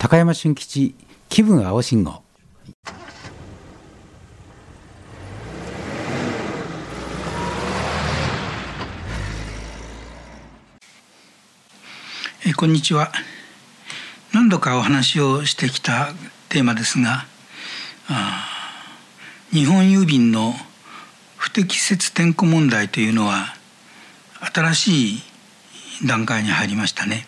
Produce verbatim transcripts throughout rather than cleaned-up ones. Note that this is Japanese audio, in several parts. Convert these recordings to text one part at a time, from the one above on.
高山俊吉気分青信号。 えこんにちは。何度かお話をしてきたテーマですが、あ日本郵便の不適切点呼問題というのは新しい段階に入りましたね。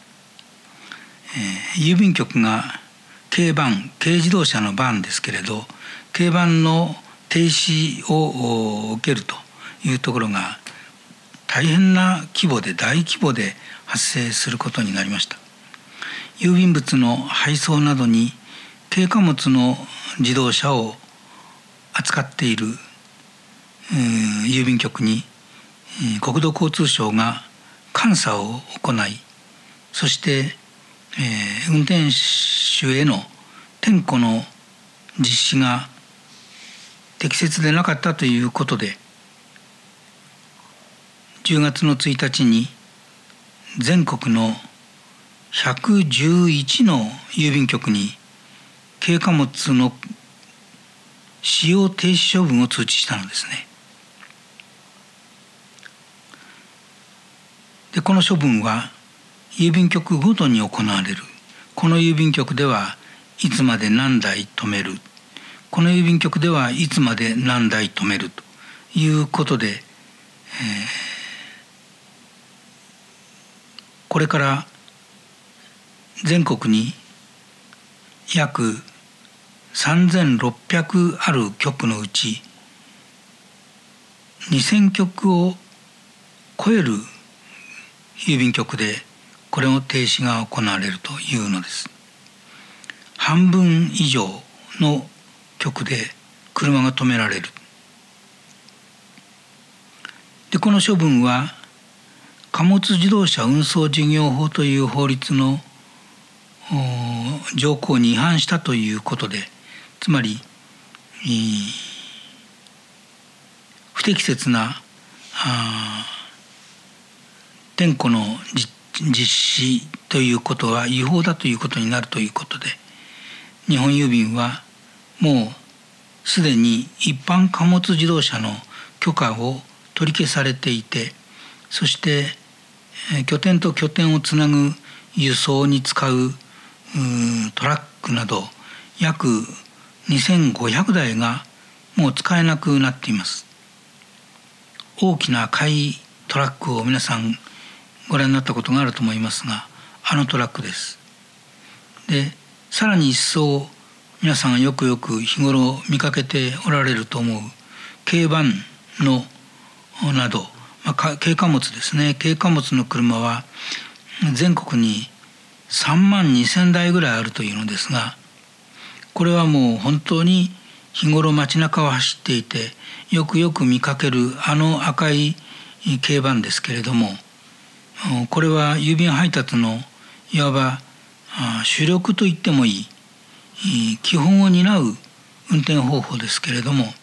えー、郵便局が軽バン、軽自動車のバンですけれど、軽バンの停止を受けるというところが大変な規模で大規模で発生することになりました。郵便物の配送などに軽貨物の自動車を扱っている郵便局に国土交通省が監査を行い、そして、えー、運転手への点呼の実施が適切でなかったということで、じゅうがつのついたちに全国のひゃくじゅういちの郵便局に軽貨物の使用停止処分を通知したのですね。でこの処分は郵便局ごとに行われる。この郵便局ではいつまで何台止める、この郵便局ではいつまで何台止めるということで、えー、これから全国に約さんぜんろっぴゃくある局のうちにせん局を超える郵便局でこれの停止が行われるというのです。半分以上の局で車が止められる。でこの処分は貨物自動車運送事業法という法律の条項に違反したということで、つまり不適切な点呼の実施ということは違法だということになるということで、日本郵便はもうすでに一般貨物自動車の許可を取り消されていて、そして拠点と拠点をつなぐ輸送に使うトラックなど約にせんごひゃくだいがもう使えなくなっています。大きな赤いトラックを皆さんご覧になったことがあると思いますが、あのトラックです。でさらに一層皆さんがよくよく日頃見かけておられると思う軽バンのなど、まあ、軽貨物ですね。軽貨物の車は全国にさんまんにせんだいぐらいあるというのですが、これはもう本当に日頃街中を走っていてよくよく見かけるあの赤い軽バンですけれども、これは郵便配達のいわば主力と言ってもいい基本を担う運転方法ですけれども、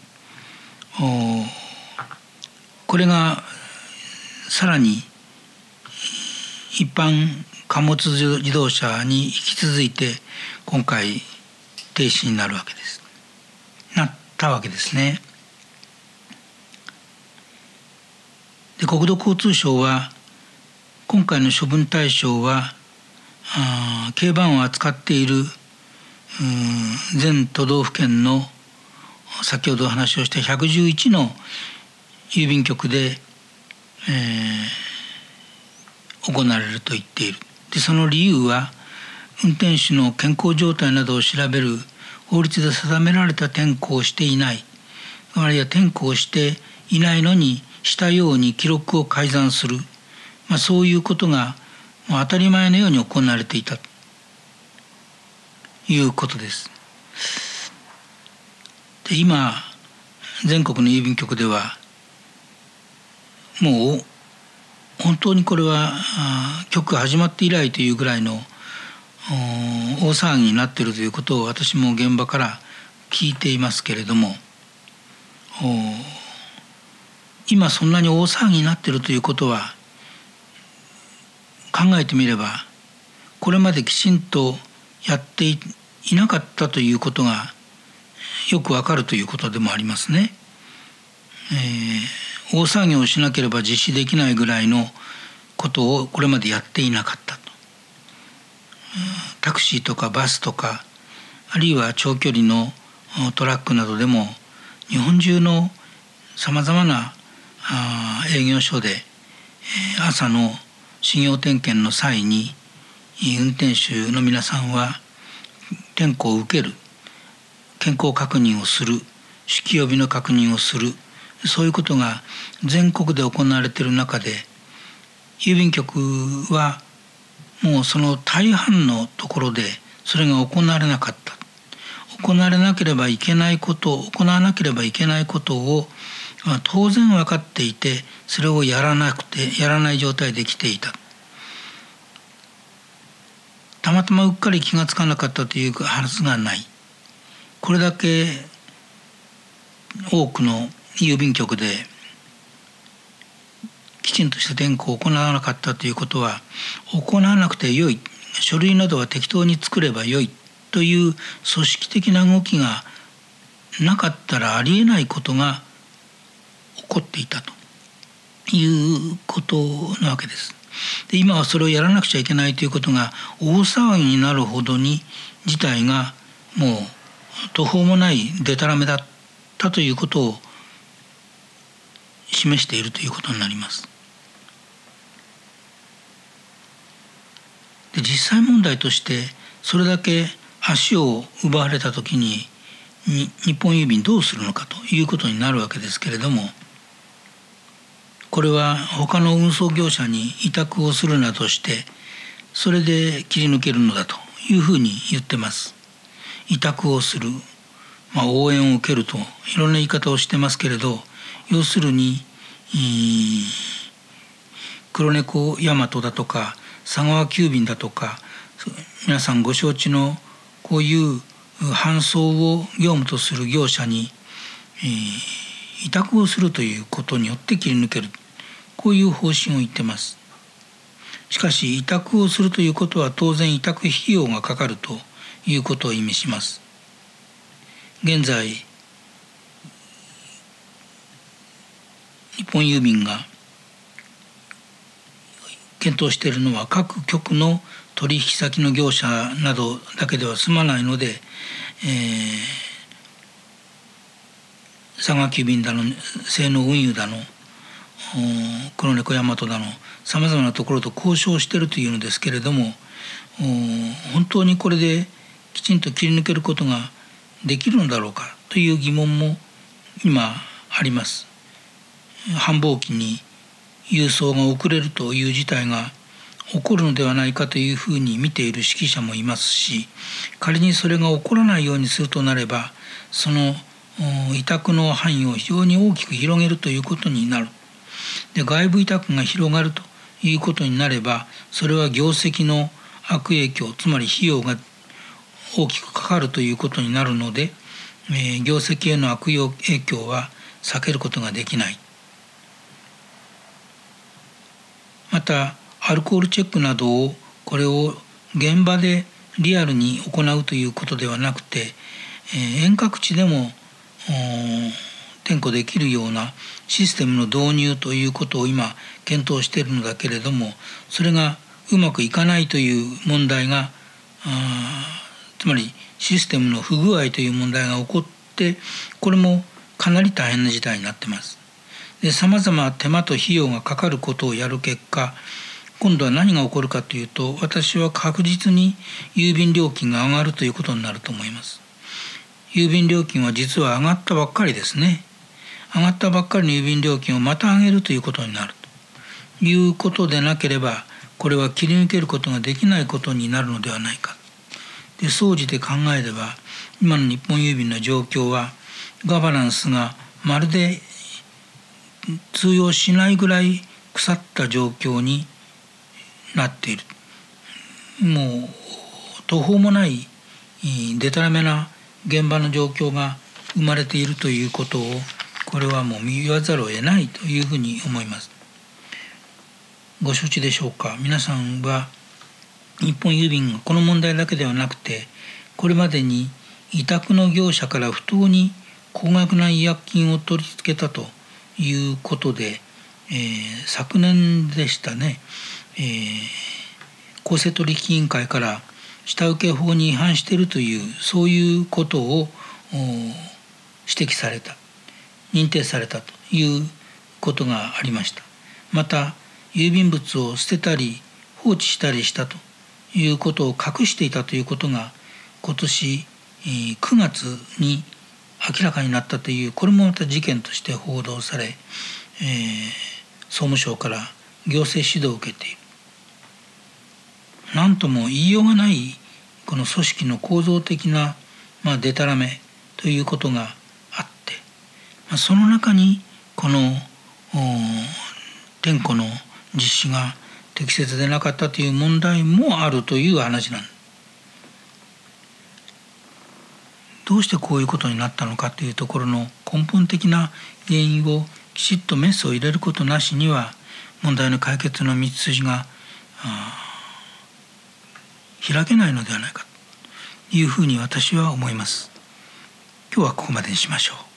これがさらに一般貨物自動車に引き続いて今回停止になるわけですなったわけですね。で国土交通省は今回の処分対象は軽バンを扱っている全都道府県の先ほどお話をしたひゃくじゅういちの郵便局で、えー、行われると言っている。でその理由は運転手の健康状態などを調べる法律で定められた点呼をしていない、あるいは点呼をしていないのにしたように記録を改ざんする、まあ、そういうことがもう当たり前のように行われていたということです。で今全国の郵便局ではもう本当にこれは局始まって以来というぐらいの大騒ぎになっているということを私も現場から聞いていますけれども、今そんなに大騒ぎになっているということは考えてみればこれまできちんとやっていなかったということがよくわかるということでもありますね。えー、大騒ぎをしなければ実施できないぐらいのことをこれまでやっていなかったと。タクシーとかバスとか、あるいは長距離のトラックなどでも日本中のさまざまな営業所で朝の始業点検の際に運転手の皆さんは点呼を受ける、健康確認をする、酒気帯びの確認をする、そういうことが全国で行われている中で、郵便局はもうその大半のところでそれが行われなかった。行われなければいけないことを行わなければいけないことを当然分かっていて、それをやらなくてやらない状態で来ていた。たまたまうっかり気がつかなかったというはずがない。これだけ多くの郵便局できちんとした点呼を行わなかったということは、行わなくてよい、書類などは適当に作ればよいという組織的な動きがなかったらありえないことが起こっていたということなわけです。で、今はそれをやらなくちゃいけないということが大騒ぎになるほどに事態がもう途方もないデタラメだったということを示しているということになります。で、実際問題としてそれだけ足を奪われたときに日本郵便どうするのかということになるわけですけれども、これは他の運送業者に委託をするなどしてそれで切り抜けるのだというふうに言ってます。委託をする、まあ、応援を受けるといろんな言い方をしてますけれど、要するに黒猫大和だとか佐川急便だとか、皆さんご承知のこういう搬送を業務とする業者に、えー、委託をするということによって切り抜ける、こういう方針を言ってます。しかし委託をするということは当然委託費用がかかるということを意味します。現在日本郵便が検討しているのは各局の取引先の業者などだけでは済まないので、えー、佐川急便だの西濃運輸だの黒猫大和だのさまざまなところと交渉しているというのですけれども、本当にこれできちんと切り抜けることができるのだろうかという疑問も今あります。繁忙期に郵送が遅れるという事態が起こるのではないかというふうに見ている識者もいますし、仮にそれが起こらないようにするとなれば、その委託の範囲を非常に大きく広げるということになる。で、外部委託が広がるということになれば、それは業績の悪影響、つまり費用が大きくかかるということになるので、えー、業績への悪影響は避けることができない。またアルコールチェックなどをこれを現場でリアルに行うということではなくて、えー、遠隔地でも点呼できるようなシステムの導入ということを今検討しているのだけれども、それがうまくいかないという問題が、つまりシステムの不具合という問題が起こって、これもかなり大変な事態になっています。で、さまざま手間と費用がかかることをやる結果、今度は何が起こるかというと、私は確実に郵便料金が上がるということになると思います。郵便料金は実は上がったばっかりですね。上がったばっかりの郵便料金をまた上げるということになるということでなければ、これは切り抜けることができないことになるのではないか。で、総じて考えれば、今の日本郵便の状況はガバナンスがまるで通用しないぐらい腐った状況になっている。もう途方もないデタラメな現場の状況が生まれているということを、これはもう言わざるを得ないというふうに思います。ご承知でしょうか。皆さんは日本郵便がこの問題だけではなくて、これまでに委託の業者から不当に高額な違約金を取り付けたということで、えー、昨年でしたね、えー、公正取引委員会から下請法に違反しているという、そういうことを指摘された、認定されたということがありました。また郵便物を捨てたり放置したりしたということを隠していたということが今年くがつに明らかになったという、これもまた事件として報道され、えー、総務省から行政指導を受けている。何とも言いようがないこの組織の構造的な、まあ、でたらめということがあって、まあ、その中にこの点呼の実施が適切でなかったという問題もあるという話なんです。どうしてこういうことになったのかというところの根本的な原因をきちっとメスを入れることなしには、問題の解決の道筋が開けないのではないかというふうに私は思います。今日はここまでにしましょう。